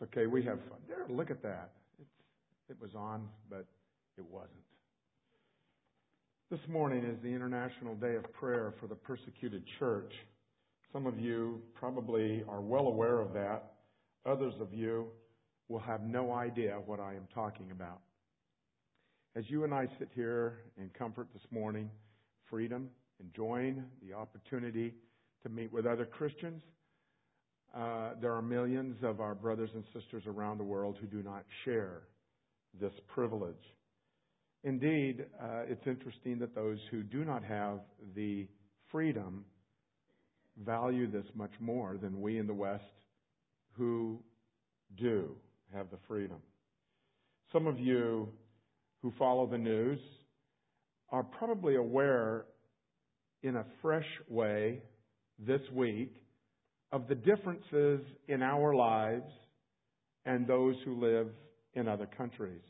It's okay, we have fun. There, look at that. It was on, but it wasn't. This morning is the International Day of Prayer for the Persecuted Church. Some of you probably are well aware of that. Others of you will have no idea what I am talking about. As you and I sit here in comfort this morning, freedom, enjoying the opportunity to meet with other Christians, there are millions of our brothers and sisters around the world who do not share this privilege. Indeed, it's interesting that those who do not have the freedom value this much more than we in the West who do have the freedom. Some of you who follow the news are probably aware in a fresh way this week of the differences in our lives and those who live in other countries.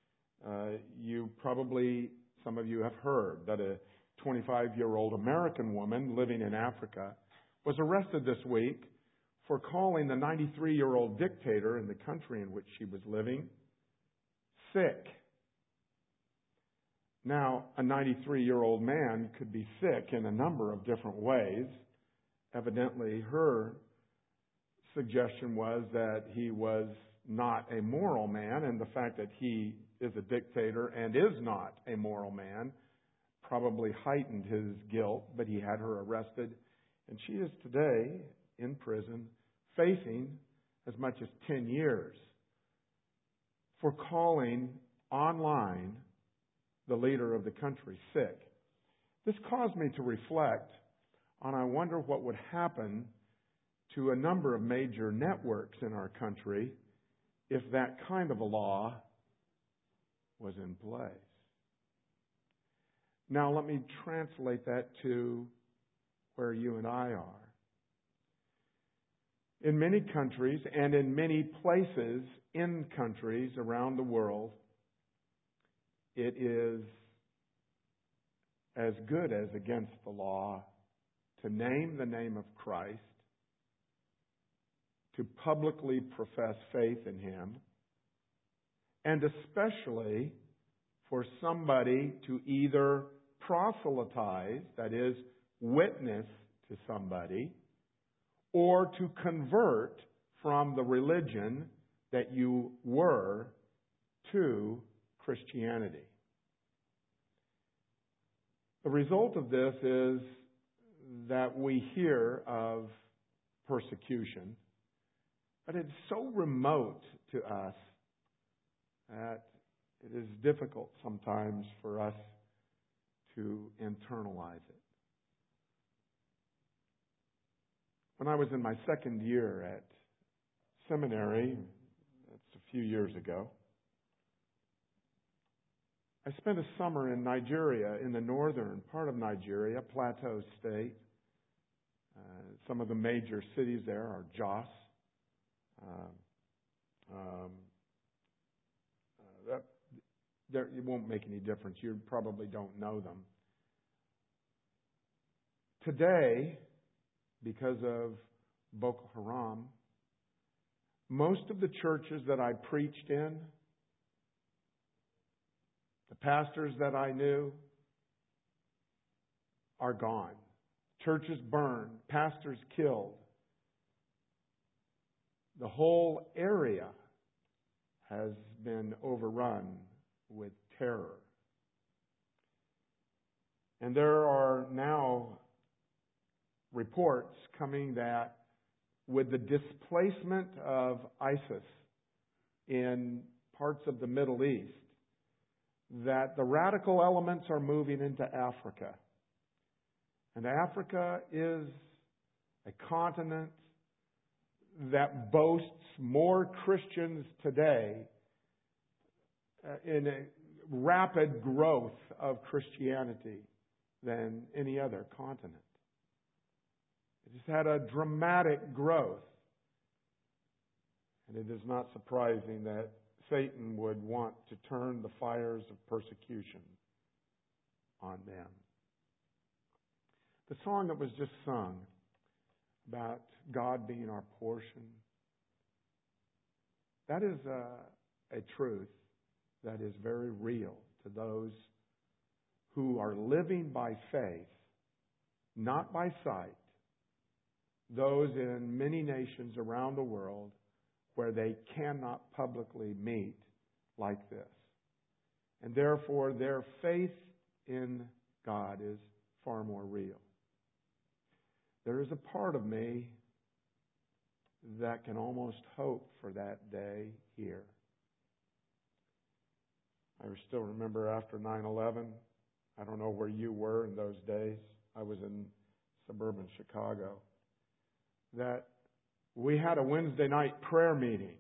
Some of you have heard that a 25-year-old American woman living in Africa was arrested this week for calling the 93-year-old dictator in the country in which she was living sick. Now, a 93-year-old man could be sick in a number of different ways. Evidently, her suggestion was that he was not a moral man, and the fact that he is a dictator and is not a moral man probably heightened his guilt, but he had her arrested, and she is today in prison facing as much as 10 years for calling online the leader of the country sick. This caused me to reflect on, I wonder what would happen to a number of major networks in our country if that kind of a law was in place. Now let me translate that to where you and I are. In many countries and in many places in countries around the world, it is as good as against the law to name the name of Christ, to publicly profess faith in Him, and especially for somebody to either proselytize, that is, witness to somebody, or to convert from the religion that you were to Christianity. The result of this is that we hear of persecution, but it's so remote to us that it is difficult sometimes for us to internalize it. When I was in my second year at seminary, that's a few years ago, I spent a summer in Nigeria, in the northern part of Nigeria, Plateau State. Some of the major cities there are Jos. It won't make any difference. You probably don't know them. Today, because of Boko Haram, most of the churches that I preached in, the pastors that I knew, are gone. Churches burned, pastors killed. The whole area has been overrun with terror. And there are now reports coming that with the displacement of ISIS in parts of the Middle East, that the radical elements are moving into Africa. And Africa is a continent that boasts more Christians today in a rapid growth of Christianity than any other continent. It has had a dramatic growth. And it is not surprising that Satan would want to turn the fires of persecution on them. The song that was just sung about God being our portion, That is a truth that is very real to those who are living by faith, not by sight. Those in many nations around the world where they cannot publicly meet like this. And therefore, their faith in God is far more real. There is a part of me that can almost hope for that day here. I still remember after 9/11, I don't know where you were in those days. I was in suburban Chicago. That we had a Wednesday night prayer meeting.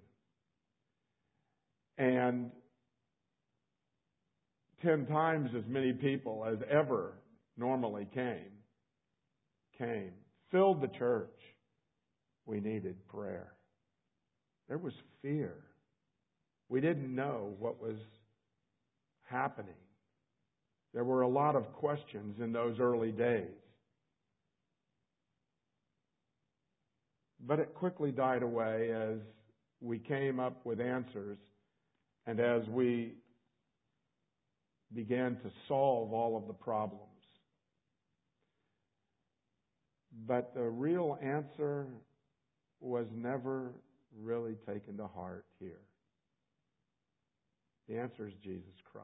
And 10 times as many people as ever normally came. Filled the church. We needed prayer. There was fear. We didn't know what was happening. There were a lot of questions in those early days. But it quickly died away as we came up with answers and as we began to solve all of the problems. But the real answer was never really taken to heart here. The answer is Jesus Christ.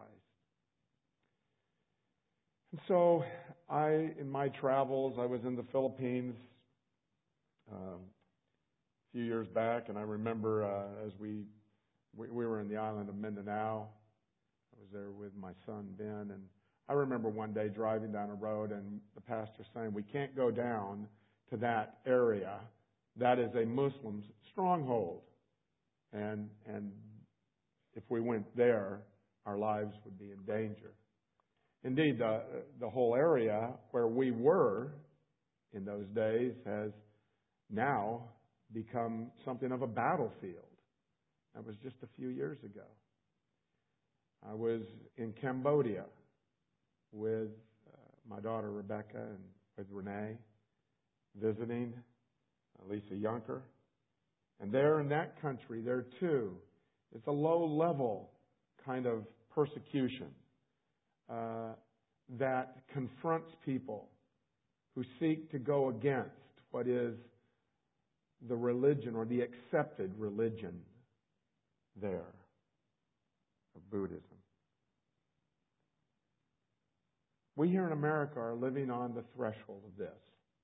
And so in my travels, I was in the Philippines a few years back, and I remember as we were in the island of Mindanao. I was there with my son, Ben, and I remember one day driving down a road and the pastor saying, we can't go down to that area. That is a Muslim stronghold. And if we went there, our lives would be in danger. Indeed, the whole area where we were in those days has now become something of a battlefield. That was just a few years ago. I was in Cambodia with my daughter Rebecca and with Renee, visiting Lisa Yunker. And there in that country, there too, it's a low-level kind of persecution that confronts people who seek to go against what is the religion or the accepted religion there of Buddhism. We here in America are living on the threshold of this.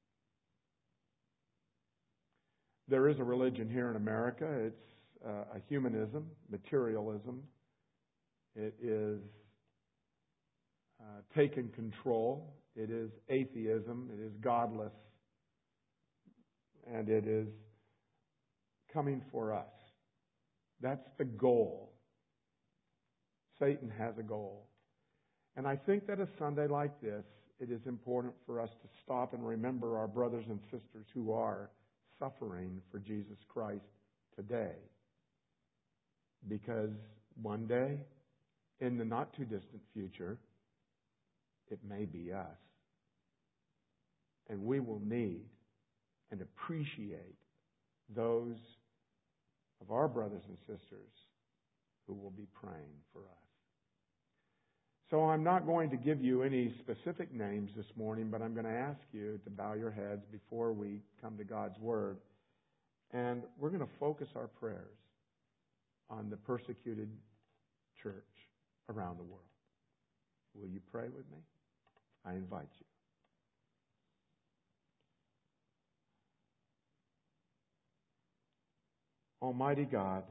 There is a religion here in America. It's a humanism, materialism. It is taken control. It is atheism. It is godless. And it is coming for us. That's the goal. Satan has a goal. And I think that a Sunday like this, it is important for us to stop and remember our brothers and sisters who are suffering for Jesus Christ today. Because one day, in the not too distant future, it may be us. And we will need and appreciate those of our brothers and sisters who will be praying for us. So I'm not going to give you any specific names this morning, but I'm going to ask you to bow your heads before we come to God's Word. And we're going to focus our prayers on the persecuted church around the world. Will you pray with me? I invite you. Almighty God,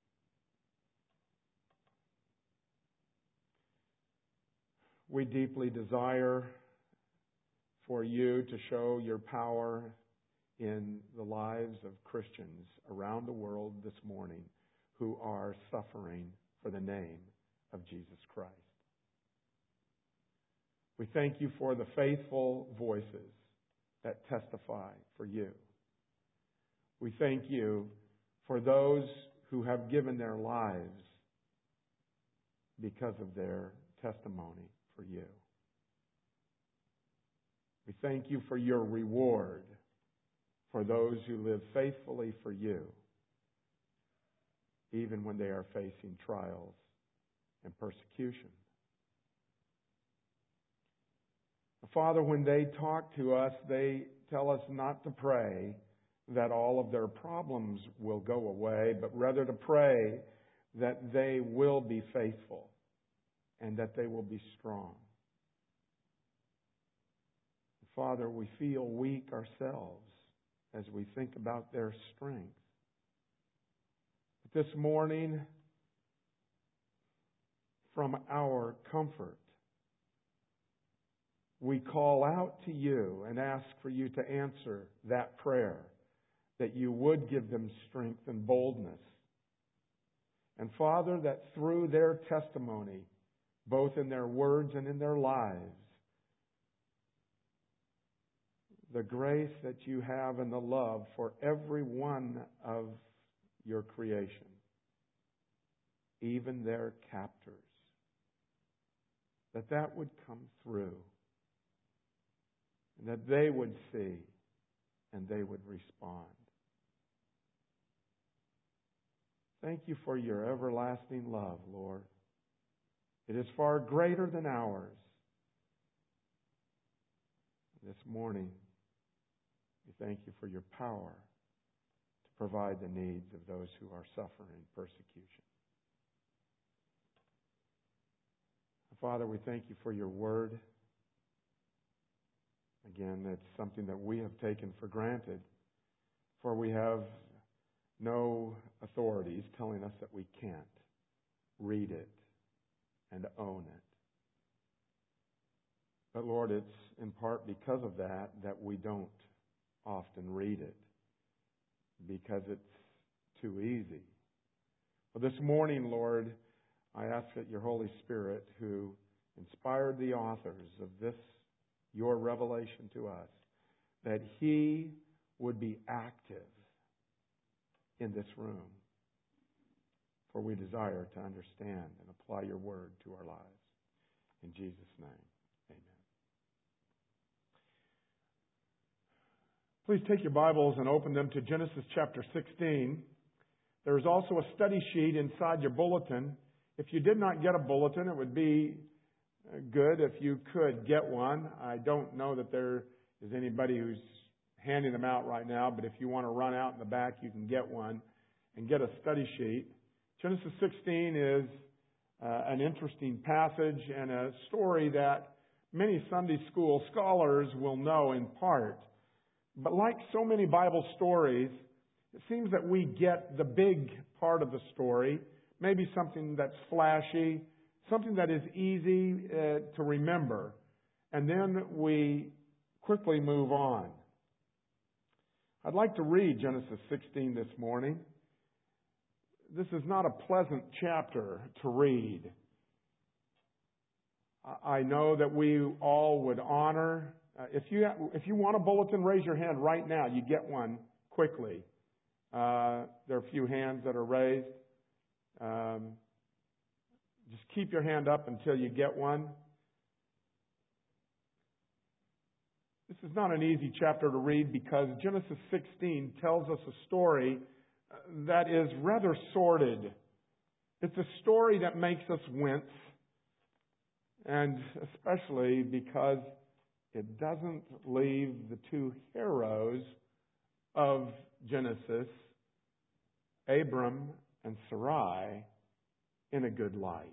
we deeply desire for you to show your power in the lives of Christians around the world this morning who are suffering for the name of Jesus Christ. We thank you for the faithful voices that testify for you. We thank you for those who have given their lives because of their testimony for you. We thank you for your reward for those who live faithfully for you. even when they are facing trials and persecution. Father, when they talk to us, they tell us not to pray that all of their problems will go away, but rather to pray that they will be faithful and that they will be strong. Father, we feel weak ourselves as we think about their strength. But this morning, from our comfort, we call out to you and ask for you to answer that prayer, that you would give them strength and boldness. And Father, that through their testimony, both in their words and in their lives, the grace that you have and the love for every one of your creation, even their captors, that would come through, and that they would see and they would respond. Thank you for your everlasting love, Lord. It is far greater than ours. This morning, we thank you for your power to provide the needs of those who are suffering persecution. Father, we thank you for your word. Again, it's something that we have taken for granted, for we have no authorities telling us that we can't read it and own it. But Lord, it's in part because of that we don't often read it, because it's too easy. Well, this morning, Lord, I ask that your Holy Spirit, who inspired the authors of this, your revelation to us, that he would be active in this room. For we desire to understand and apply your word to our lives. In Jesus' name, amen. Please take your Bibles and open them to Genesis chapter 16. There is also a study sheet inside your bulletin. If you did not get a bulletin, it would be good if you could get one. I don't know that there is anybody who's handing them out right now, but if you want to run out in the back, you can get one and get a study sheet. Genesis 16 is an interesting passage and a story that many Sunday school scholars will know in part. But like so many Bible stories, it seems that we get the big part of the story, maybe something that's flashy, something that is easy to remember, and then we quickly move on. I'd like to read Genesis 16 this morning. This is not a pleasant chapter to read. I know that we all would honor. If you want a bulletin, raise your hand right now. You get one quickly. There are a few hands that are raised. Just keep your hand up until you get one. This is not an easy chapter to read because Genesis 16 tells us a story that is rather sordid. It's a story that makes us wince, and especially because it doesn't leave the two heroes of Genesis, Abram and Sarai, in a good light.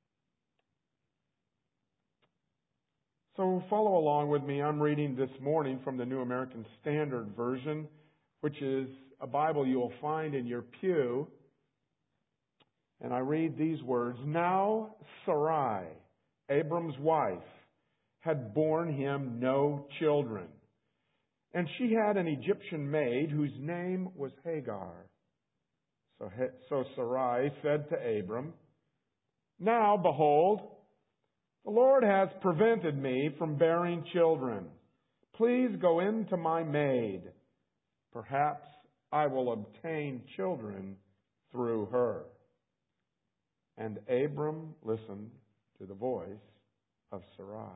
So follow along with me. I'm reading this morning from the New American Standard Version, which is a Bible you will find in your pew. And I read these words. Now Sarai, Abram's wife, had borne him no children. And she had an Egyptian maid whose name was Hagar. So Sarai said to Abram, Now, behold, the Lord has prevented me from bearing children. Please go in to my maid. Perhaps I will obtain children through her. And Abram listened to the voice of Sarai.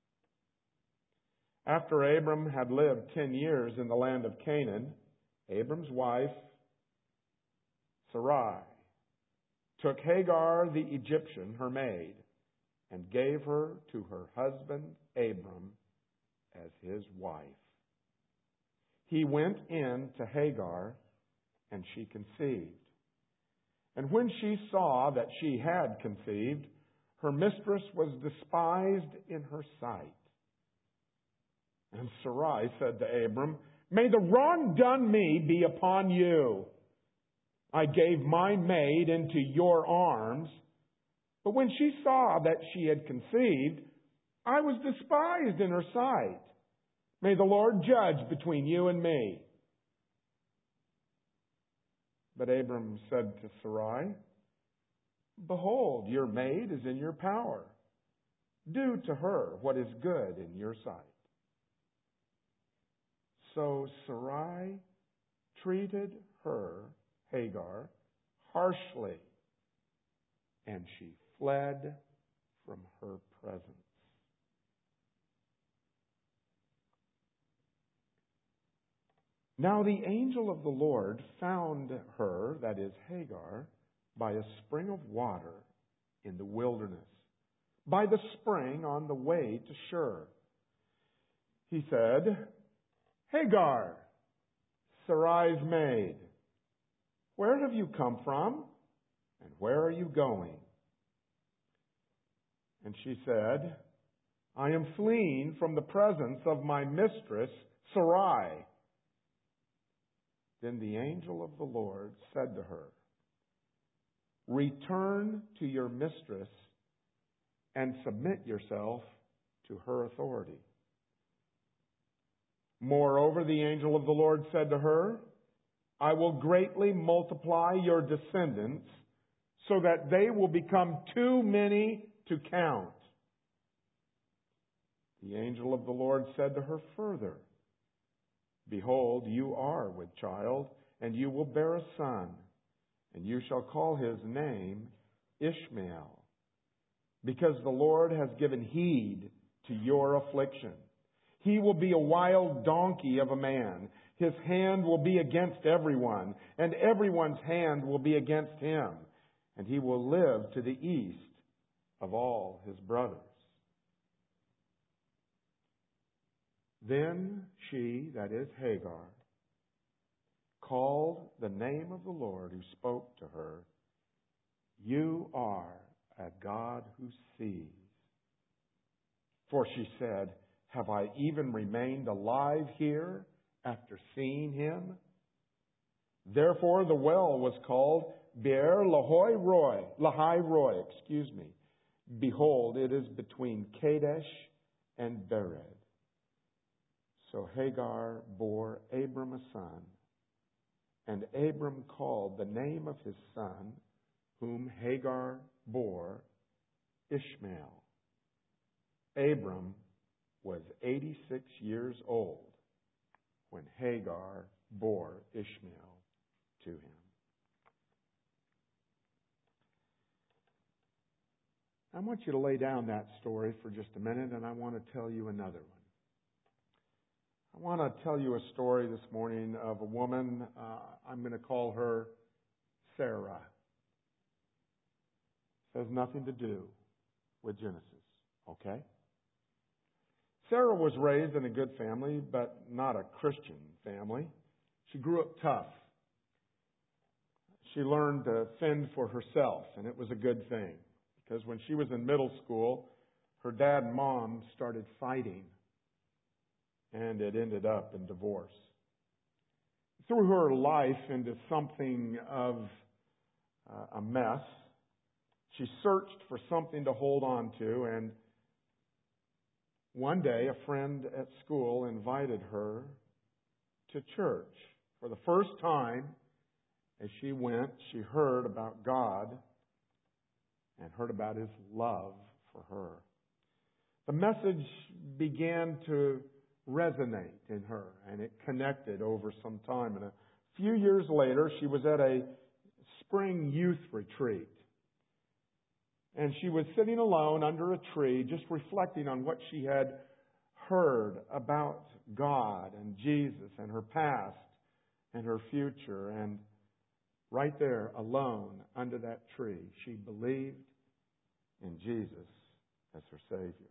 After Abram had lived 10 years in the land of Canaan, Abram's wife, Sarai, took Hagar the Egyptian, her maid, and gave her to her husband Abram as his wife. He went in to Hagar, and she conceived. And when she saw that she had conceived, her mistress was despised in her sight. And Sarai said to Abram, "May the wrong done me be upon you. I gave my maid into your arms, but when she saw that she had conceived, I was despised in her sight. May the Lord judge between you and me." But Abram said to Sarai, "Behold, your maid is in your power. Do to her what is good in your sight." So Sarai treated her, Hagar, harshly, and she fled from her presence. Now the angel of the Lord found her, that is Hagar, by a spring of water in the wilderness, by the spring on the way to Shur. He said, "Hagar, Sarai's maid, where have you come from, and where are you going?" And she said, "I am fleeing from the presence of my mistress, Sarai." Then the angel of the Lord said to her, "Return to your mistress and submit yourself to her authority." Moreover, the angel of the Lord said to her, "I will greatly multiply your descendants so that they will become too many to count." The angel of the Lord said to her further, "Behold, you are with child, and you will bear a son, and you shall call his name Ishmael, because the Lord has given heed to your affliction. He will be a wild donkey of a man. His hand will be against everyone, and everyone's hand will be against him, and he will live to the east of all his brothers." Then she, that is Hagar, called the name of the Lord who spoke to her, "You are a God who sees." For she said, "Have I even remained alive here after seeing him?" Therefore the well was called Beer Lahai Roi. Behold, it is between Kadesh and Bered. So Hagar bore Abram a son, and Abram called the name of his son, whom Hagar bore, Ishmael. Abram was 86 years old when Hagar bore Ishmael to him. I want you to lay down that story for just a minute, and I want to tell you another one. I want to tell you a story this morning of a woman. I'm going to call her Sarah. It has nothing to do with Genesis, okay? Sarah was raised in a good family, but not a Christian family. She grew up tough. She learned to fend for herself, and it was a good thing. Because when she was in middle school, her dad and mom started fighting, and it ended up in divorce. It threw her life into something of a mess. She searched for something to hold on to, and one day a friend at school invited her to church. For the first time, as she went, she heard about God and heard about His love for her. The message began to resonate in her, and it connected over some time. And a few years later, she was at a spring youth retreat. And she was sitting alone under a tree, just reflecting on what she had heard about God and Jesus and her past and her future, and right there, alone, under that tree, she believed in Jesus as her Savior.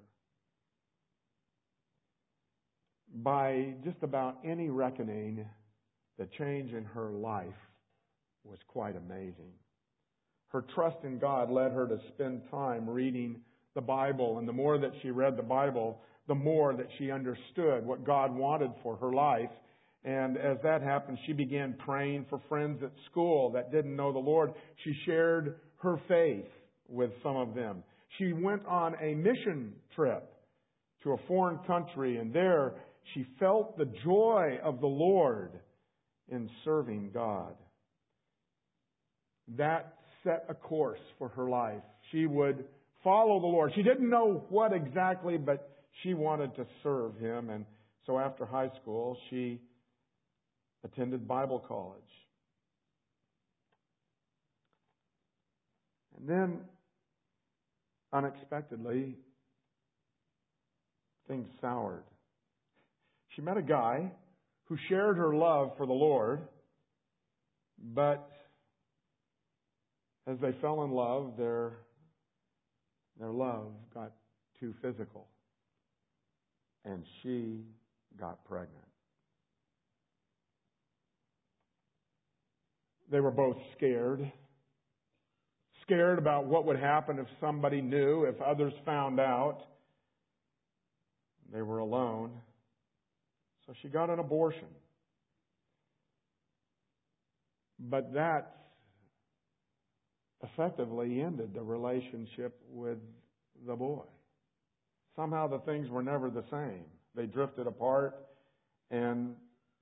By just about any reckoning, the change in her life was quite amazing. Her trust in God led her to spend time reading the Bible, and the more that she read the Bible, the more that she understood what God wanted for her life. And as that happened, she began praying for friends at school that didn't know the Lord. She shared her faith with some of them. She went on a mission trip to a foreign country, and there she felt the joy of the Lord in serving God. That set a course for her life. She would follow the Lord. She didn't know what exactly, but she wanted to serve Him. And so after high school, she attended Bible college. And then, unexpectedly, things soured. She met a guy who shared her love for the Lord, but as they fell in love, their love got too physical, and she got pregnant. They were both scared about what would happen if somebody knew, if others found out. They were alone. So she got an abortion. But that effectively ended the relationship with the boy. Somehow the things were never the same. They drifted apart, and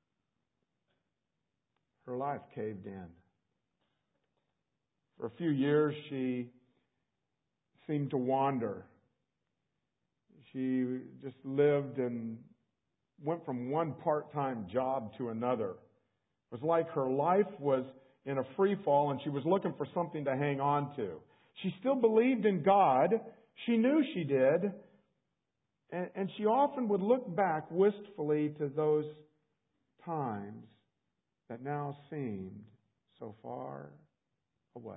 her life caved in. For a few years, she seemed to wander. She just lived and went from one part-time job to another. It was like her life was in a free fall, and she was looking for something to hang on to. She still believed in God. She knew she did. And she often would look back wistfully to those times that now seemed so far away.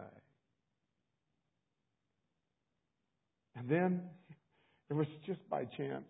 And then, it was just by chance,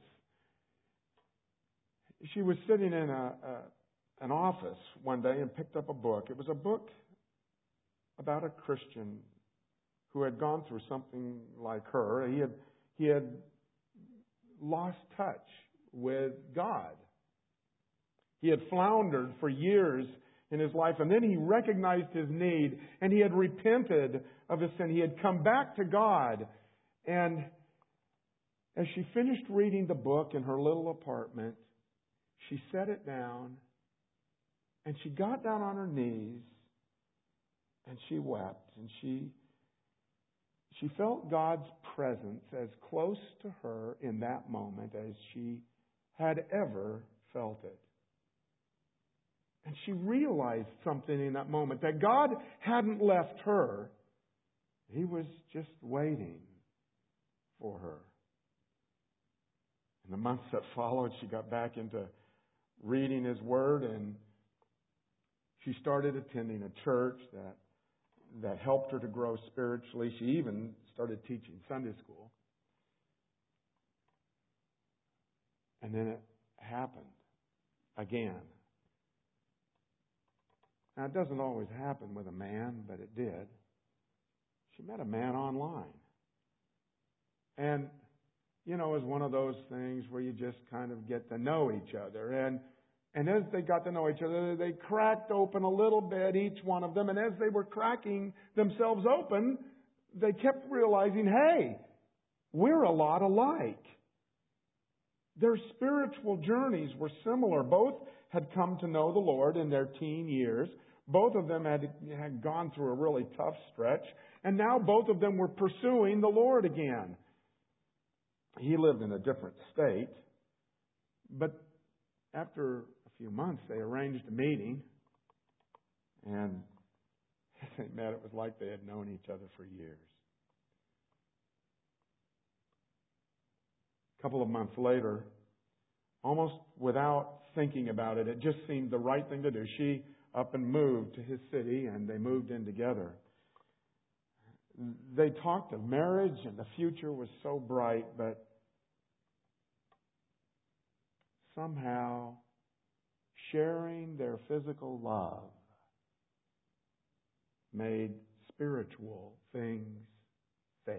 she was sitting in an office one day and picked up a book. It was a book about a Christian who had gone through something like her. He had lost touch with God. He had floundered for years in his life, and then he recognized his need, and he had repented of his sin. He had come back to God. And as she finished reading the book in her little apartment, she set it down, and she got down on her knees, and she wept, and she felt God's presence as close to her in that moment as she had ever felt it. And she realized something in that moment, that God hadn't left her. He was just waiting for her. In the months that followed, she got back into reading His Word, and she started attending a church that helped her to grow spiritually. She even started teaching Sunday school. And then it happened again. Now, it doesn't always happen with a man, but it did. She met a man online. And, it was one of those things where you just kind of get to know each other. And as they got to know each other, they cracked open a little bit, each one of them. And as they were cracking themselves open, they kept realizing, hey, we're a lot alike. Their spiritual journeys were similar. Both had come to know the Lord in their teen years. Both of them had gone through a really tough stretch. And now both of them were pursuing the Lord again. He lived in a different state. But after a few months, they arranged a meeting. And as they met, it was like they had known each other for years. A couple of months later, almost without thinking about it, it just seemed the right thing to do. She up and moved to his city, and they moved in together. They talked of marriage, and the future was so bright, but somehow sharing their physical love made spiritual things fade.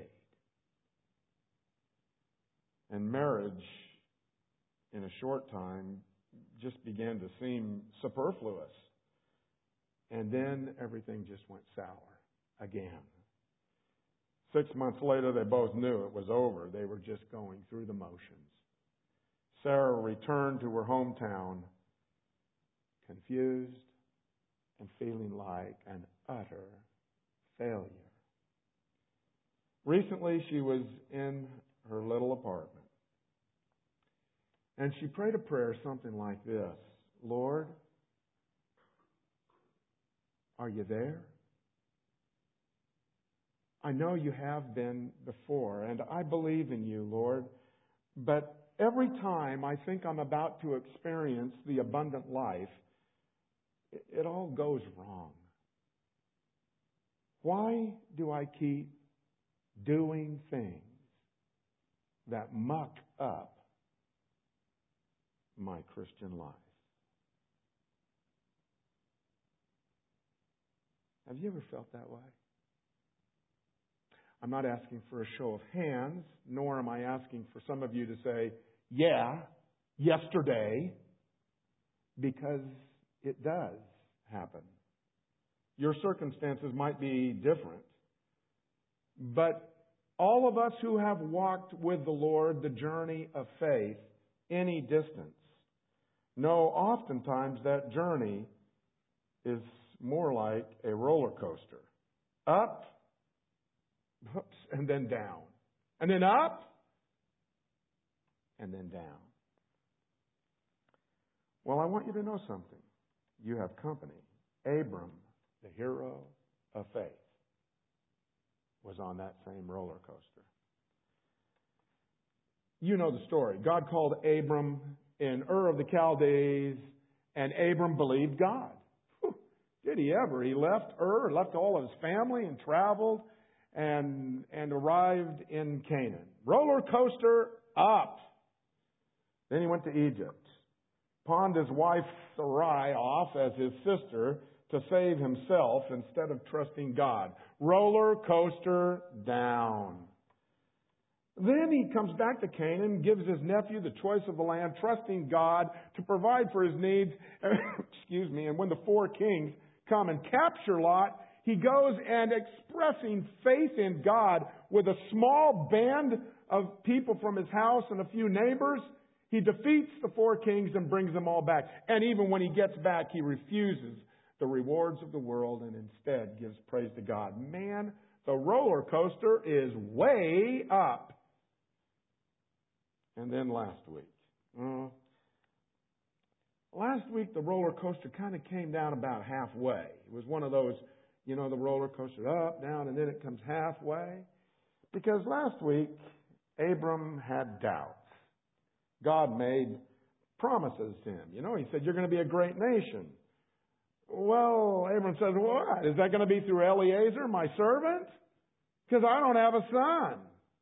And marriage, in a short time, just began to seem superfluous. And then everything just went sour again. 6 months later, they both knew it was over. They were just going through the motions. Sarah returned to her hometown, confused and feeling like an utter failure. Recently, she was in her little apartment, and she prayed a prayer something like this: Lord, are you there? I know you have been before, and I believe in you, Lord, but every time I think I'm about to experience the abundant life, it all goes wrong. Why do I keep doing things that muck up my Christian life? Have you ever felt that way? I'm not asking for a show of hands, nor am I asking for some of you to say, yeah, yesterday, because it does happen. Your circumstances might be different, but all of us who have walked with the Lord the journey of faith any distance know oftentimes that journey is more like a roller coaster. Up, and then down. And then up, and then down. Well, I want you to know something. You have company. Abram, the hero of faith, was on that same roller coaster. You know the story. God called Abram in Ur of the Chaldees, and Abram believed God. Whew, did he ever? He left Ur, left all of his family, and traveled and arrived in Canaan. Roller coaster up. Then he went to Egypt. Pawned his wife Sarai off as his sister to save himself instead of trusting God. Roller coaster down. Then he comes back to Canaan, gives his nephew the choice of the land, trusting God to provide for his needs. Excuse me. And when the 4 kings come and capture Lot, he goes and expressing faith in God with a small band of people from his house and a few neighbors. He defeats the 4 kings and brings them all back. And even when he gets back, he refuses the rewards of the world and instead gives praise to God. Man, the roller coaster is way up. And then last week the roller coaster kind of came down about halfway. It was one of those, the roller coaster up, down, and then it comes halfway. Because last week, Abram had doubts. God made promises to him. He said, you're going to be a great nation. Well, Abram says, what? Is that going to be through Eliezer, my servant? Because I don't have a son.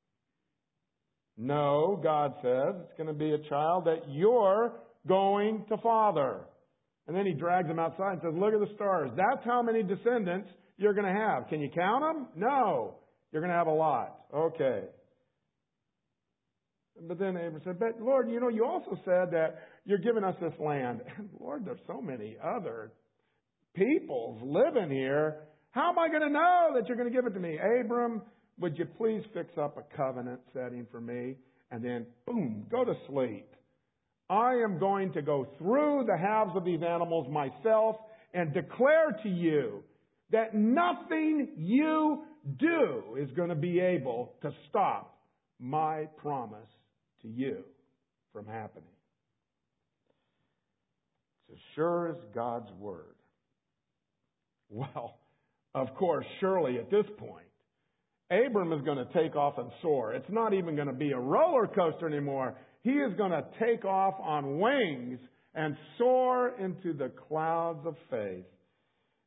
No, God says, it's going to be a child that you're going to father. And then he drags him outside and says, look at the stars. That's how many descendants you're going to have. Can you count them? No. You're going to have a lot. Okay. But then Abram said, but Lord, you also said that you're giving us this land. And Lord, there's so many other peoples living here. How am I going to know that you're going to give it to me? Abram, would you please fix up a covenant setting for me? And then, boom, go to sleep. I am going to go through the halves of these animals myself and declare to you that nothing you do is going to be able to stop my promise to you from happening. It's as sure as God's word. Well, of course, surely at this point, Abram is going to take off and soar. It's not even going to be a roller coaster anymore. He is going to take off on wings and soar into the clouds of faith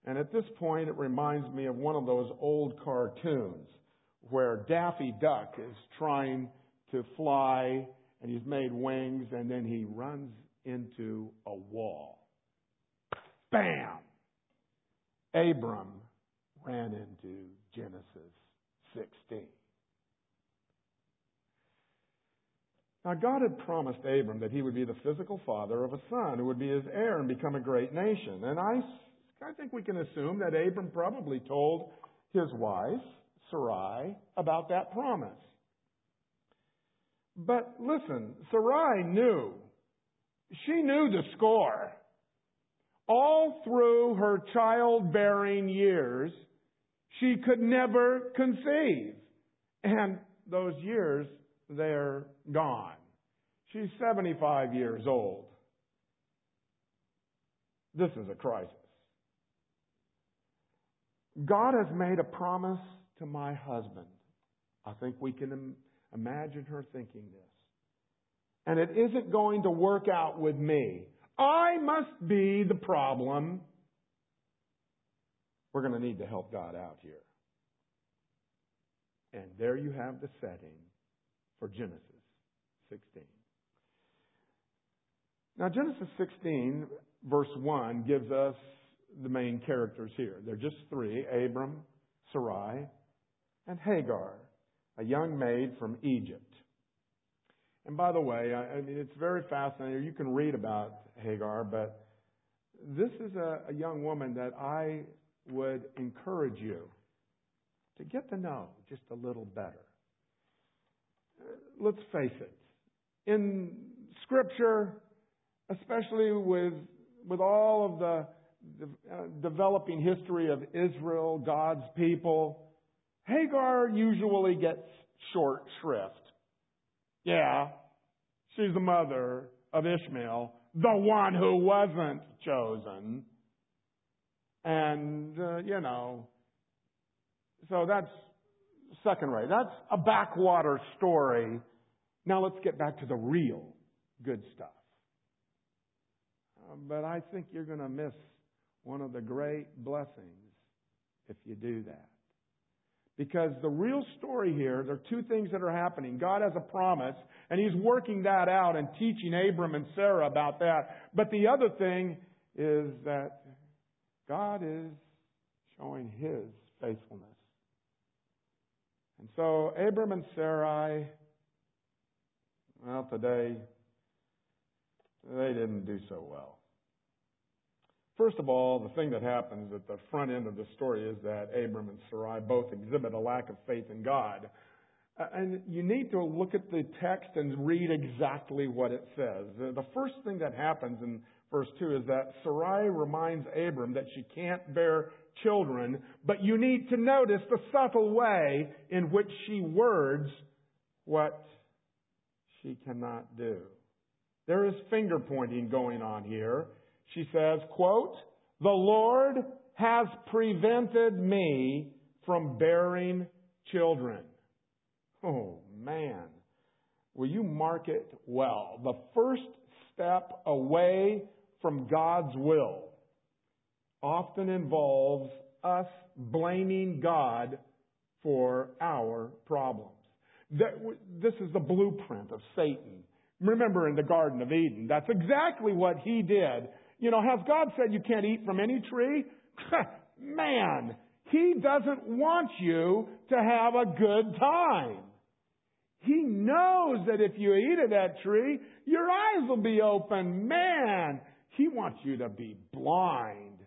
And at this point, it reminds me of one of those old cartoons where Daffy Duck is trying to fly and he's made wings and then he runs into a wall. Bam! Abram ran into Genesis 16. Now, God had promised Abram that he would be the physical father of a son who would be his heir and become a great nation. And I think we can assume that Abram probably told his wife, Sarai, about that promise. But listen, Sarai knew. She knew the score. All through her childbearing years, she could never conceive. And those years, they're gone. She's 75 years old. This is a crisis. God has made a promise to my husband. I think we can imagine her thinking this. And it isn't going to work out with me. I must be the problem. We're going to need to help God out here. And there you have the setting for Genesis 16. Now, Genesis 16, verse 1, gives us the main characters here. They're just three: Abram, Sarai, and Hagar, a young maid from Egypt. And by the way, I mean, it's very fascinating. You can read about Hagar, but this is a young woman that I would encourage you to get to know just a little better. Let's face it. In Scripture, especially with all of the developing history of Israel, God's people, Hagar usually gets short shrift. Yeah, she's the mother of Ishmael, the one who wasn't chosen. And, so that's second rate. That's a backwater story. Now let's get back to the real good stuff. But I think you're going to miss one of the great blessings if you do that. Because the real story here, there are two things that are happening. God has a promise, and He's working that out and teaching Abram and Sarah about that. But the other thing is that God is showing His faithfulness. And so Abram and Sarai, well, today, they didn't do so well. First of all, the thing that happens at the front end of the story is that Abram and Sarai both exhibit a lack of faith in God. And you need to look at the text and read exactly what it says. The first thing that happens in verse 2 is that Sarai reminds Abram that she can't bear children, but you need to notice the subtle way in which she words what she cannot do. There is finger pointing going on here. She says, quote, "The Lord has prevented me from bearing children." Oh, man. Will you mark it well? The first step away from God's will often involves us blaming God for our problems. This is the blueprint of Satan. Remember in the Garden of Eden, that's exactly what he did. Has God said you can't eat from any tree? Man, He doesn't want you to have a good time. He knows that if you eat of that tree, your eyes will be open. Man, He wants you to be blind.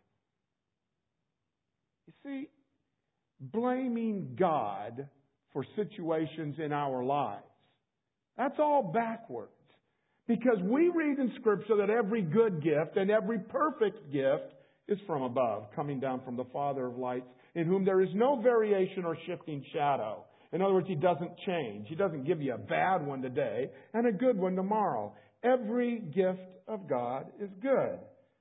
You see, blaming God for situations in our lives, that's all backwards. Because we read in Scripture that every good gift and every perfect gift is from above, coming down from the Father of lights, in whom there is no variation or shifting shadow. In other words, He doesn't change. He doesn't give you a bad one today and a good one tomorrow. Every gift of God is good.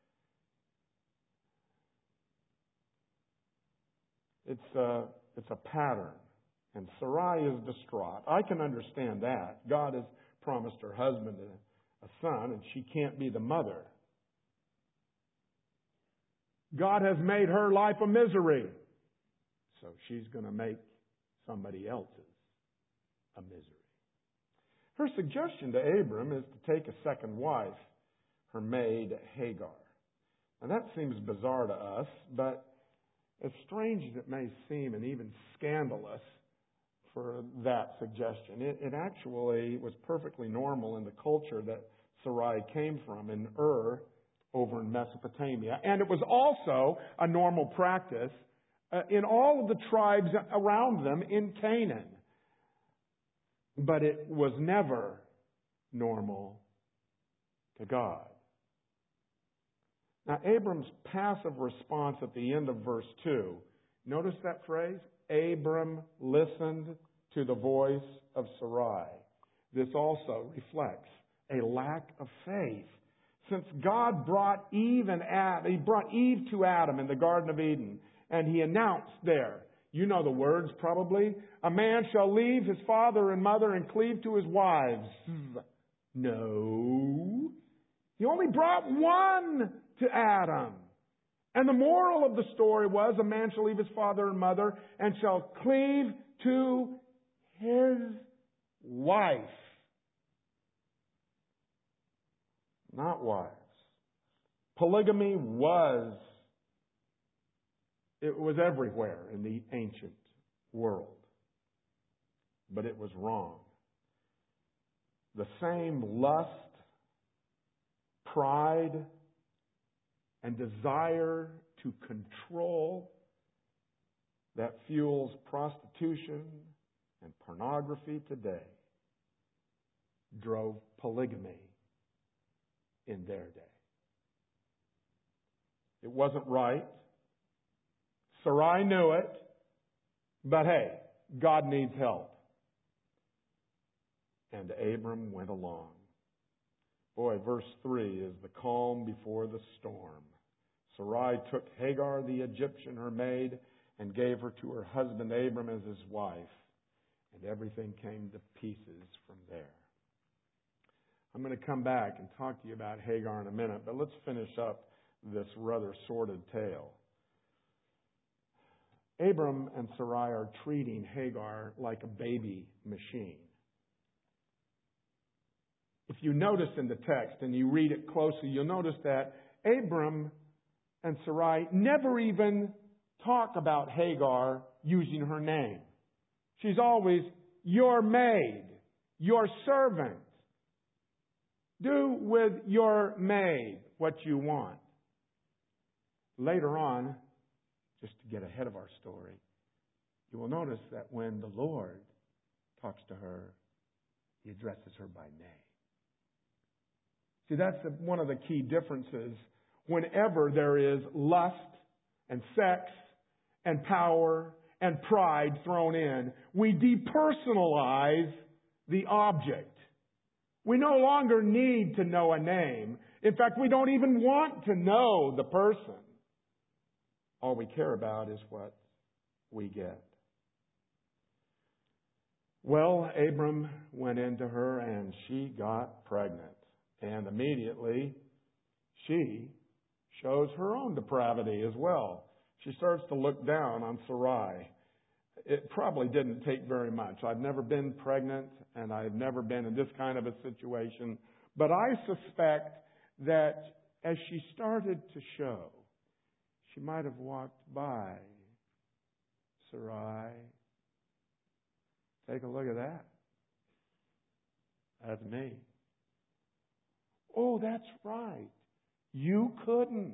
It's a pattern. And Sarai is distraught. I can understand that. God has promised her husband a son, and she can't be the mother. God has made her life a misery. So she's going to make somebody else's a misery. Her suggestion to Abram is to take a second wife, her maid Hagar. Now that seems bizarre to us, but as strange as it may seem, and even scandalous for that suggestion, it actually was perfectly normal in the culture that Sarai came from in Ur over in Mesopotamia. And it was also a normal practice in all of the tribes around them in Canaan. But it was never normal to God. Now, Abram's passive response at the end of verse 2, notice that phrase? Abram listened to the voice of Sarai. This also reflects a lack of faith. Since God brought Eve to Adam in the Garden of Eden, and He announced there, you know the words probably, a man shall leave his father and mother and cleave to his wives. No. He only brought one to Adam. And the moral of the story was a man shall leave his father and mother and shall cleave to his wife. Not wives. Polygamy was everywhere in the ancient world. But it was wrong. The same lust, pride, and desire to control that fuels prostitution and pornography today drove polygamy in their day. It wasn't right. Sarai knew it. But hey, God needs help. And Abram went along. Boy, verse 3 is the calm before the storm. Sarai took Hagar the Egyptian, her maid, and gave her to her husband Abram as his wife. And everything came to pieces from there. I'm going to come back and talk to you about Hagar in a minute, but let's finish up this rather sordid tale. Abram and Sarai are treating Hagar like a baby machine. If you notice in the text and you read it closely, you'll notice that Abram and Sarai never even talk about Hagar using her name. She's always your maid, your servant. Do with your maid what you want. Later on, just to get ahead of our story, you will notice that when the Lord talks to her, He addresses her by name. See, that's one of the key differences. Whenever there is lust and sex and power and pride thrown in, we depersonalize the object. We no longer need to know a name. In fact, we don't even want to know the person. All we care about is what we get. Well, Abram went into her and she got pregnant. And immediately she shows her own depravity as well. She starts to look down on Sarai. It probably didn't take very much. I've never been pregnant and I've never been in this kind of a situation. But I suspect that as she started to show, she might have walked by Sarai. Take a look at that. That's me. Oh, that's right. You couldn't.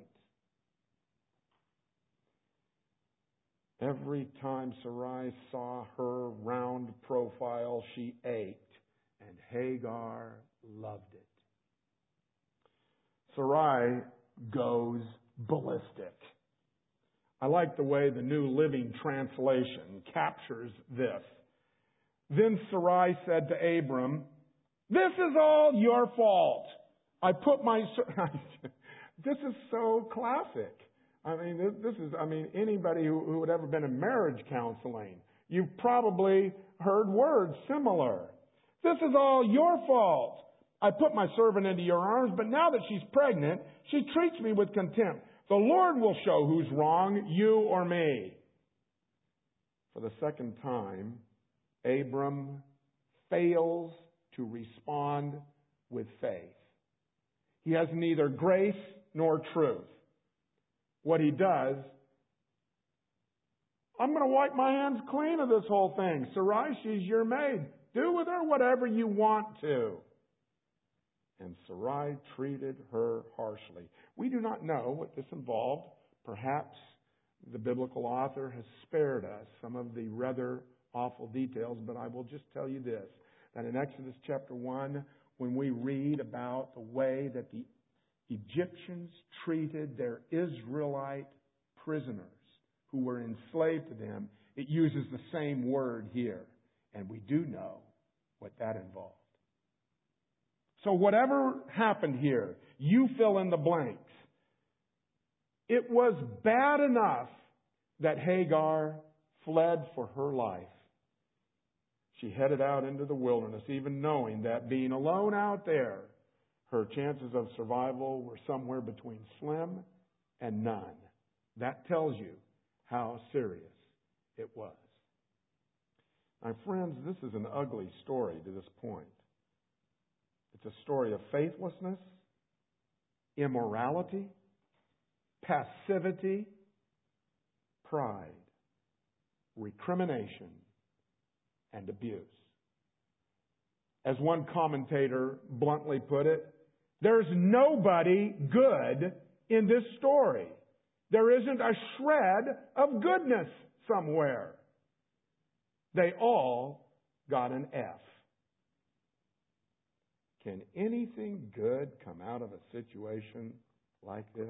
Every time Sarai saw her round profile, she ached, and Hagar loved it. Sarai goes ballistic. I like the way the New Living Translation captures this. Then Sarai said to Abram, "This is all your fault. I put my..." This is so classic. Anybody who would ever been in marriage counseling, you've probably heard words similar. This is all your fault. I put my servant into your arms, but now that she's pregnant, she treats me with contempt. The Lord will show who's wrong, you or me. For the second time, Abram fails to respond with faith. He has neither grace nor truth. What he does, I'm going to wipe my hands clean of this whole thing. Sarai, she's your maid. Do with her whatever you want to. And Sarai treated her harshly. We do not know what this involved. Perhaps the biblical author has spared us some of the rather awful details, but I will just tell you this, that in Exodus chapter 1, when we read about the way that the Egyptians treated their Israelite prisoners who were enslaved to them, it uses the same word here. And we do know what that involved. So whatever happened here, you fill in the blanks. It was bad enough that Hagar fled for her life. She headed out into the wilderness, even knowing that being alone out there, her chances of survival were somewhere between slim and none. That tells you how serious it was. My friends, this is an ugly story to this point. It's a story of faithlessness, immorality, passivity, pride, recrimination, and abuse. As one commentator bluntly put it, there's nobody good in this story. There isn't a shred of goodness somewhere. They all got an F. Can anything good come out of a situation like this?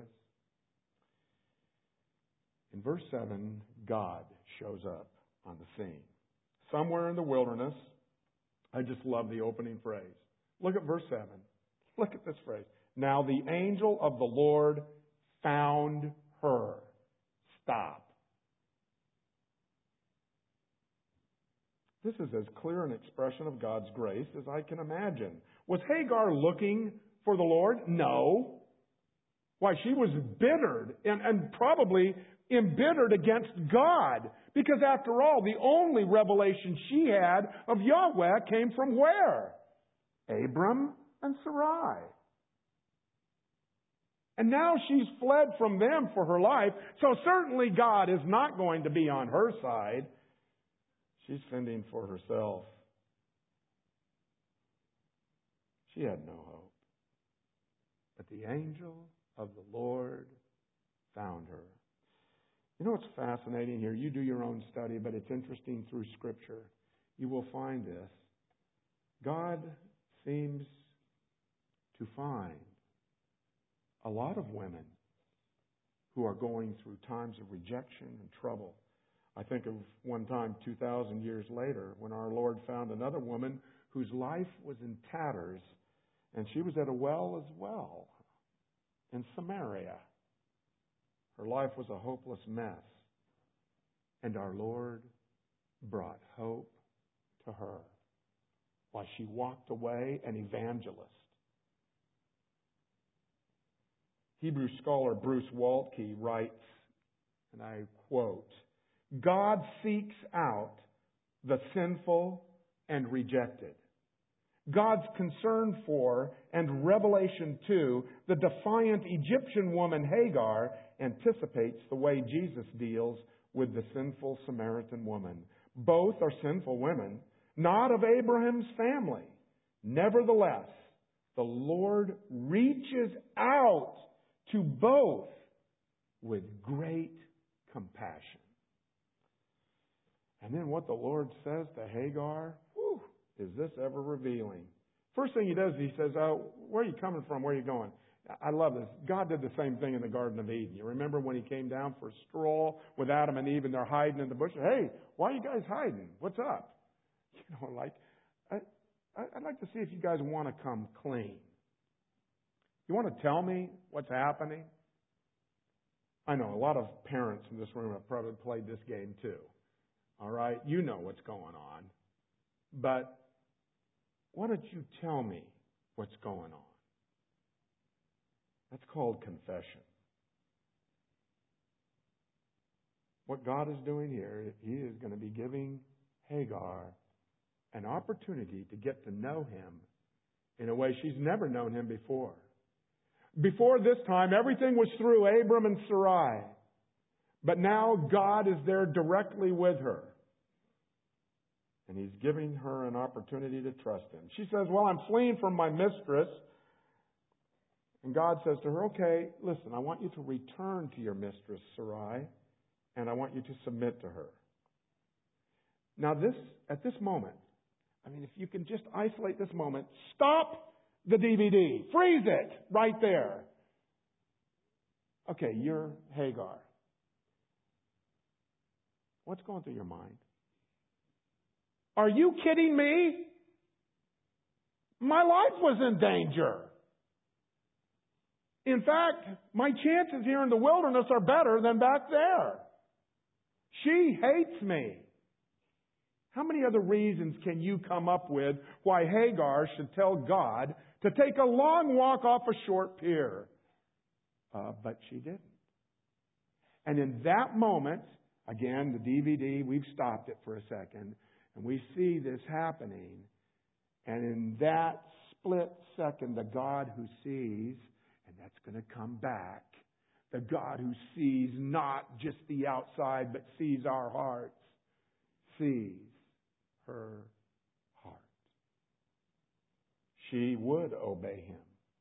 In verse 7, God shows up on the scene. Somewhere in the wilderness, I just love the opening phrase. Look at verse 7. Look at this phrase. Now the angel of the Lord found her. Stop. This is as clear an expression of God's grace as I can imagine. Was Hagar looking for the Lord? No. Why, she was bittered and probably embittered against God. Because after all, the only revelation she had of Yahweh came from where? Abram and Sarai. And now she's fled from them for her life, so certainly God is not going to be on her side. She's fending for herself. She had no hope. But the angel of the Lord found her. You know what's fascinating here? You do your own study, but it's interesting through Scripture. You will find this. God seems to find a lot of women who are going through times of rejection and trouble. I think of one time 2,000 years later when our Lord found another woman whose life was in tatters, and she was at a well as well in Samaria. Her life was a hopeless mess. And our Lord brought hope to her while she walked away an evangelist. Hebrew scholar Bruce Waltke writes, and I quote, God seeks out the sinful and rejected. God's concern for and revelation to the defiant Egyptian woman Hagar anticipates the way Jesus deals with the sinful Samaritan woman. Both are sinful women, not of Abraham's family. Nevertheless, the Lord reaches out to both with great compassion. And then what the Lord says to Hagar, whew, is this ever revealing? First thing he does, he says, where are you coming from? Where are you going? I love this. God did the same thing in the Garden of Eden. You remember when he came down for a stroll with Adam and Eve and they're hiding in the bush? Hey, why are you guys hiding? What's up? You know, like, I'd like to see if you guys want to come clean. You want to tell me what's happening? I know a lot of parents in this room have probably played this game too. All right? You know what's going on. But why don't you tell me what's going on? That's called confession. what God is doing here, He is going to be giving Hagar an opportunity to get to know Him in a way she's never known Him before. Before this time, everything was through Abram and Sarai. But now God is there directly with her. And He's giving her an opportunity to trust Him. She says, well, I'm fleeing from my mistress. And God says to her, okay, listen, I want you to return to your mistress, Sarai, and I want you to submit to her. Now at this moment, if you can just isolate this moment, stop the DVD. Freeze it right there. Okay, you're Hagar. What's going through your mind? Are you kidding me? My life was in danger. In fact, my chances here in the wilderness are better than back there. She hates me. How many other reasons can you come up with why Hagar should tell God to take a long walk off a short pier? But she didn't. And in that moment, again, the DVD, we've stopped it for a second, and we see this happening. And in that split second, the God who sees, and that's going to come back, the God who sees not just the outside, but sees our hearts, sees her heart. She would obey Him.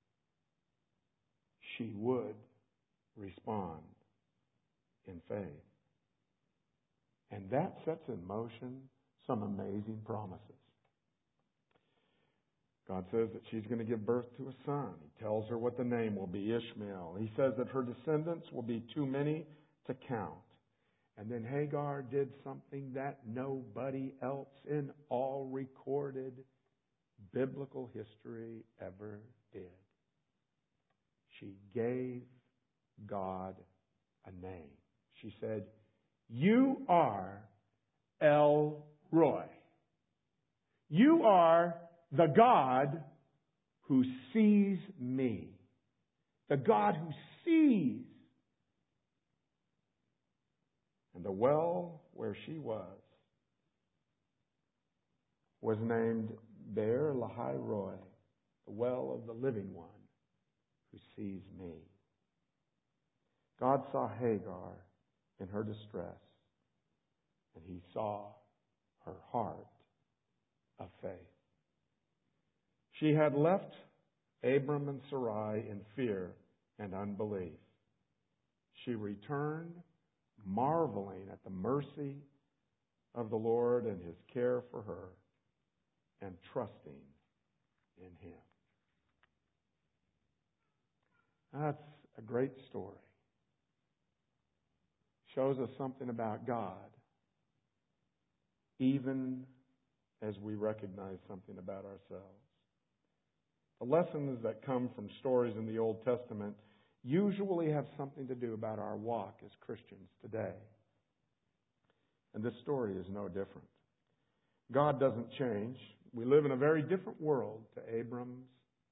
She would respond in faith. And that sets in motion some amazing promises. God says that she's going to give birth to a son. He tells her what the name will be, Ishmael. He says that her descendants will be too many to count. And then Hagar did something that nobody else in all recorded biblical history ever did. She gave God a name. She said, "You are El Roi. You are the God who sees me." The God who sees. And the well where she was named Beer Lahai Roi, the well of the living one who sees me. God saw Hagar in her distress, and He saw her heart of faith. She had left Abram and Sarai in fear and unbelief. She returned, marveling at the mercy of the Lord and His care for her, and trusting in Him. That's a great story. Shows us something about God, even as we recognize something about ourselves. The lessons that come from stories in the Old Testament usually have something to do about our walk as Christians today. And this story is no different. God doesn't change. We live in a very different world to Abram's,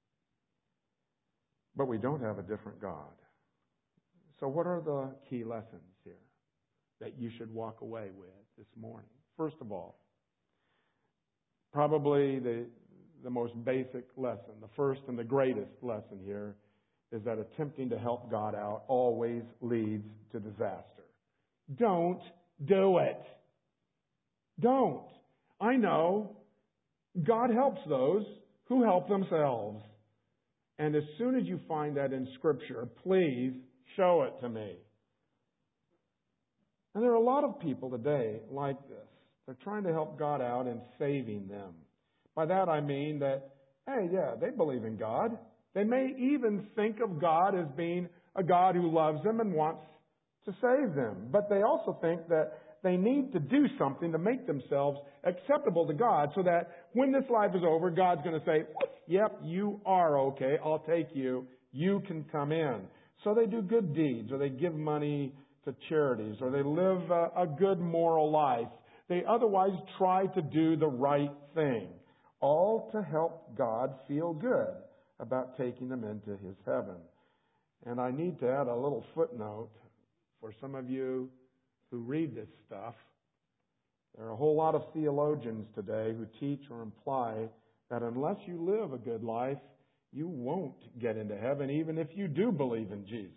but we don't have a different God. So what are the key lessons here that you should walk away with this morning? First of all, probably the most basic lesson, the first and the greatest lesson here, is that attempting to help God out always leads to disaster. Don't do it. Don't. I know God helps those who help themselves. And as soon as you find that in Scripture, please show it to me. And there are a lot of people today like this. They're trying to help God out in saving them. By that I mean that, hey, yeah, they believe in God. They may even think of God as being a God who loves them and wants to save them. But they also think that they need to do something to make themselves acceptable to God so that when this life is over, God's going to say, yep, you are okay. I'll take you. You can come in. So they do good deeds, or they give money to charities, or they live a good moral life. They otherwise try to do the right thing, all to help God feel good about taking them into His heaven. And I need to add a little footnote for some of you who read this stuff. There are a whole lot of theologians today who teach or imply that unless you live a good life, you won't get into heaven, even if you do believe in Jesus.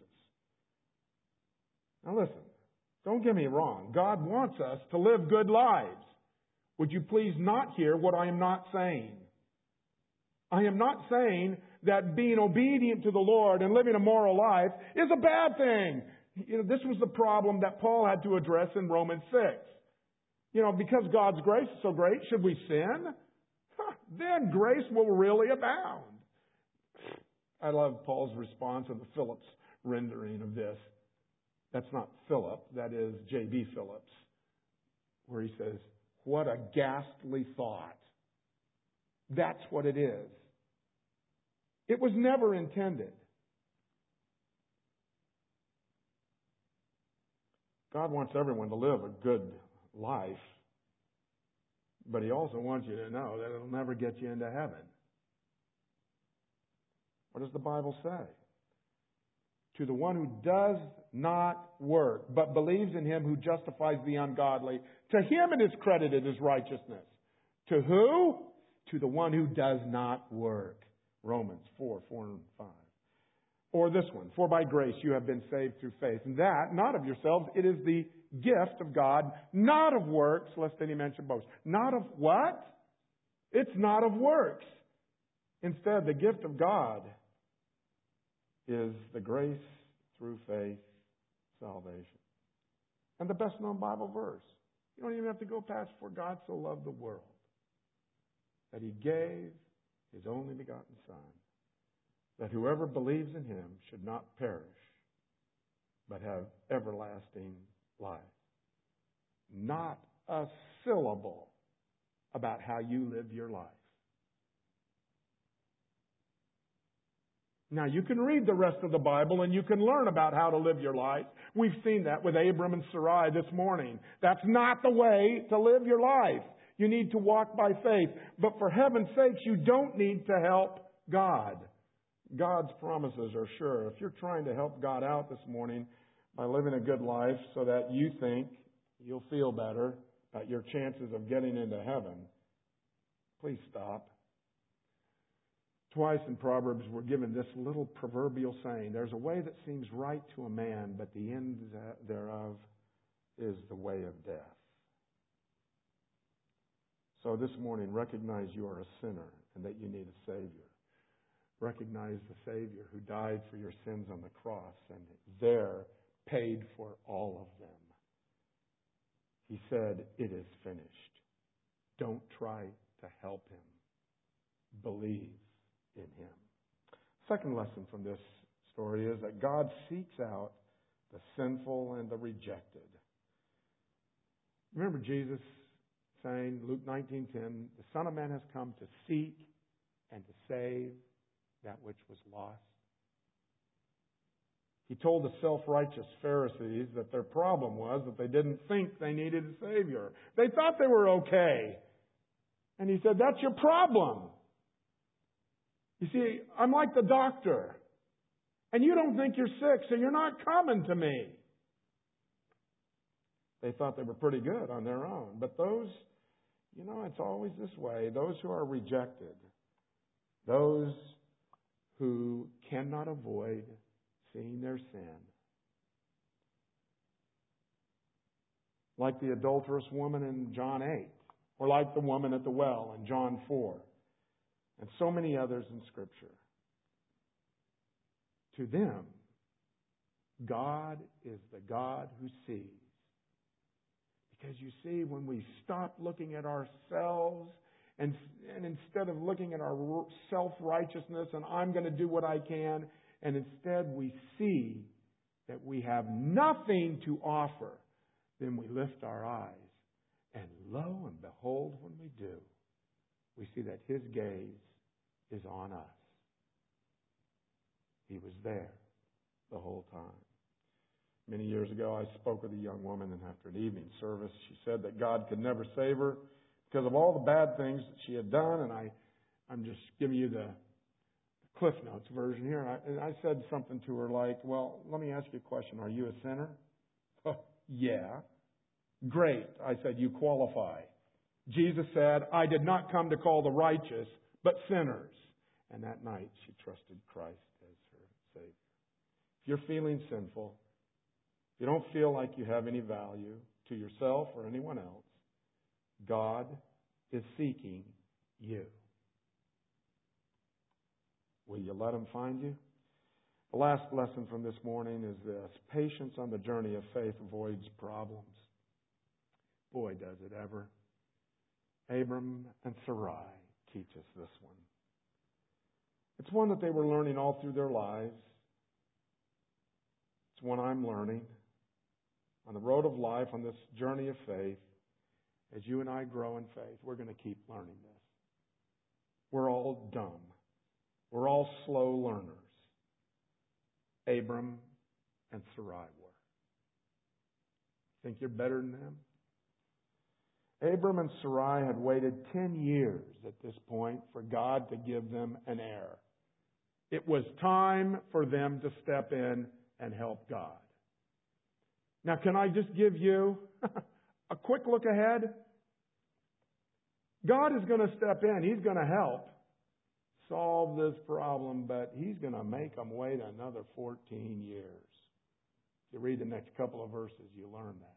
Now listen, don't get me wrong. God wants us to live good lives. Would you please not hear what I am not saying? I am not saying that being obedient to the Lord and living a moral life is a bad thing. This was the problem that Paul had to address in Romans 6. Because God's grace is so great, should we sin? Then grace will really abound. I love Paul's response in the Phillips rendering of this. That's not Philip, that is J.B. Phillips, where he says, what a ghastly thought. That's what it is. It was never intended. God wants everyone to live a good life, but He also wants you to know that it'll never get you into heaven. What does the Bible say? To the one who does not work, but believes in Him who justifies the ungodly, to him it is credited as righteousness. To who? To the one who does not work. Romans 4 and 5. Or this one, for by grace you have been saved through faith. And that, not of yourselves, it is the gift of God, not of works, lest any man should boast. Not of what? It's not of works. Instead, the gift of God is the grace through faith, salvation. And the best known Bible verse. You don't even have to go past, for God so loved the world that He gave His only begotten Son, that whoever believes in Him should not perish, but have everlasting life. Not a syllable about how you live your life. Now, you can read the rest of the Bible and you can learn about how to live your life. We've seen that with Abram and Sarai this morning. That's not the way to live your life. You need to walk by faith. But for heaven's sakes, you don't need to help God. God's promises are sure. If you're trying to help God out this morning by living a good life so that you think you'll feel better about your chances of getting into heaven, please stop. Twice in Proverbs we're given this little proverbial saying, there's a way that seems right to a man, but the end thereof is the way of death. So this morning, recognize you are a sinner and that you need a Savior. Recognize the Savior who died for your sins on the cross and there paid for all of them. He said, it is finished. Don't try to help Him. Believe in Him. Second lesson from this story is that God seeks out the sinful and the rejected. Remember Jesus saying, Luke 19:10, the Son of Man has come to seek and to save that which was lost. He told the self-righteous Pharisees that their problem was that they didn't think they needed a Savior. They thought they were okay. And He said, that's your problem. You see, I'm like the doctor. And you don't think you're sick, so you're not coming to me. They thought they were pretty good on their own. But those, it's always this way. Those who are rejected, those who cannot avoid seeing their sin, like the adulterous woman in John 8, or like the woman at the well in John 4, and so many others in Scripture. To them, God is the God who sees. Because you see, when we stop looking at ourselves and instead of looking at our self-righteousness and I'm going to do what I can, and instead we see that we have nothing to offer, then we lift our eyes. And lo and behold, when we do, we see that His gaze is on us. He was there the whole time. Many years ago, I spoke with a young woman, and after an evening service, she said that God could never save her because of all the bad things that she had done. And I'm just giving you the Cliff Notes version here. And I said something to her like, well, let me ask you a question. Are you a sinner? Yeah. Great. I said, you qualify. Jesus said, I did not come to call the righteous, but sinners. And that night she trusted Christ as her Savior. If you're feeling sinful, if you don't feel like you have any value to yourself or anyone else, God is seeking you. Will you let Him find you? The last lesson from this morning is this. Patience on the journey of faith avoids problems. Boy, does it ever. Abram and Sarai teach us this one. It's one that they were learning all through their lives. It's one I'm learning. On the road of life, on this journey of faith, as you and I grow in faith, we're going to keep learning this. We're all dumb. We're all slow learners. Abram and Sarai were. Think you're better than them? Abram and Sarai had waited 10 years at this point for God to give them an heir. It was time for them to step in and help God. Now, can I just give you a quick look ahead? God is going to step in. He's going to help solve this problem, but He's going to make them wait another 14 years. If you read the next couple of verses, you learn that.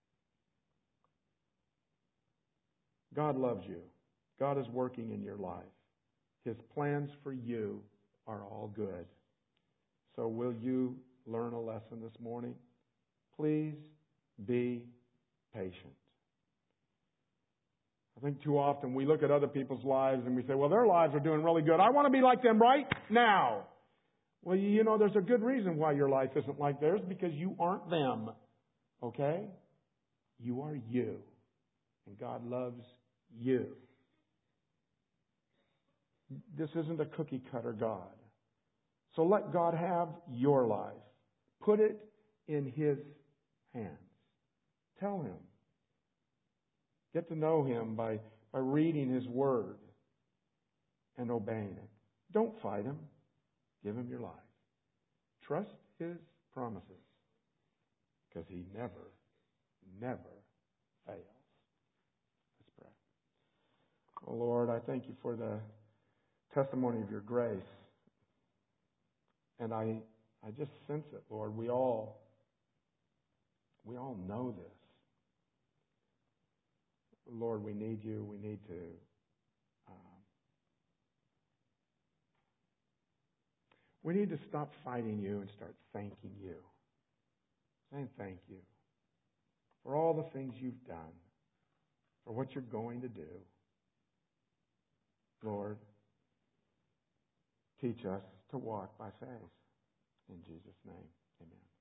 God loves you. God is working in your life. His plans for you are all good. So will you learn a lesson this morning? Please be patient. I think too often we look at other people's lives and we say, well, their lives are doing really good. I want to be like them right now. Well, you know, there's a good reason why your life isn't like theirs, because you aren't them. Okay? You are you. And God loves you. This isn't a cookie cutter God. So let God have your life. Put it in His hands. Tell Him. Get to know Him by reading His Word and obeying it. Don't fight Him. Give Him your life. Trust His promises, because He never, never fails. Let's pray. Oh Lord, I thank You for the testimony of Your grace. And I just sense it, Lord. We all know this. Lord, we need You. We need to stop fighting You and start thanking You. Saying thank You for all the things You've done, for what You're going to do. Lord, teach us to walk by faith. In Jesus' name, amen.